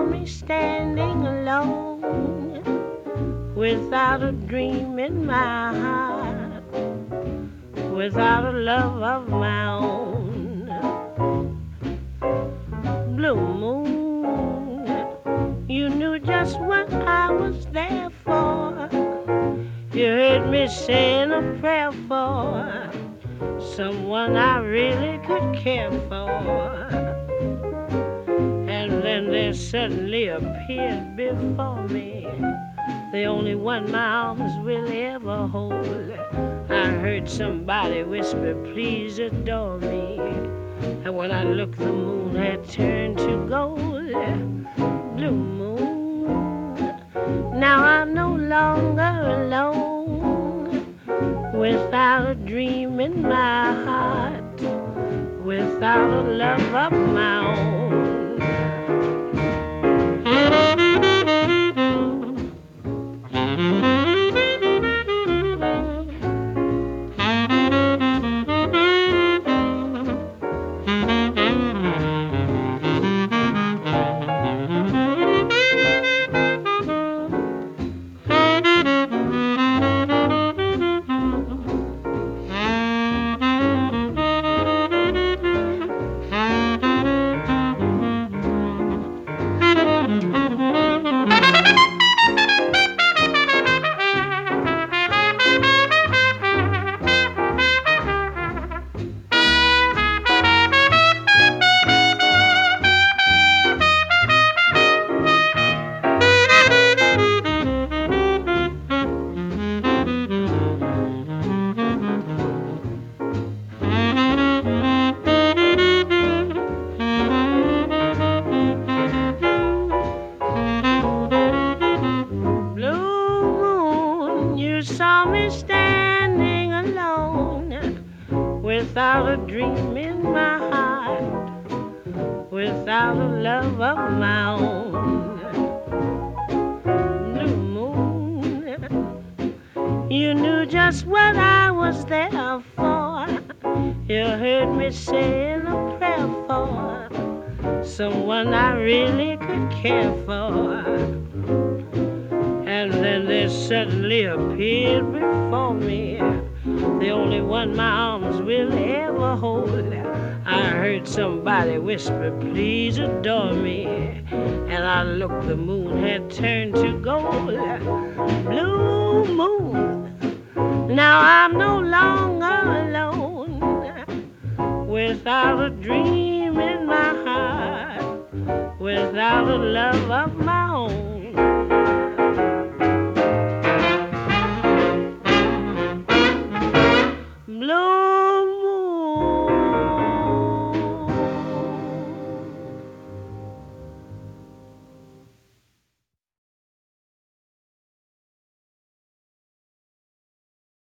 saw me standing alone, without a dream in my heart, without a love of my own. Blue moon, you knew just what I was there for. You heard me saying a prayer for someone I really could care for. And then there suddenly appeared before me the only one my arms will ever hold. I heard somebody whisper, please adore me. And when I looked, the moon had turned to gold. Blue moon, now I'm no longer alone, without a dream in my heart, without a love of my own. Saw me standing alone, without a dream in my heart, without a love of my own. Blue moon, you knew just what I was there for. You heard me saying a prayer for someone I really could care for. And then there suddenly appeared before me the only one my arms will ever hold. I heard somebody whisper, please adore me. And I looked, the moon had turned to gold. Blue moon, now I'm no longer alone, without a dream in my heart, without a love of my own.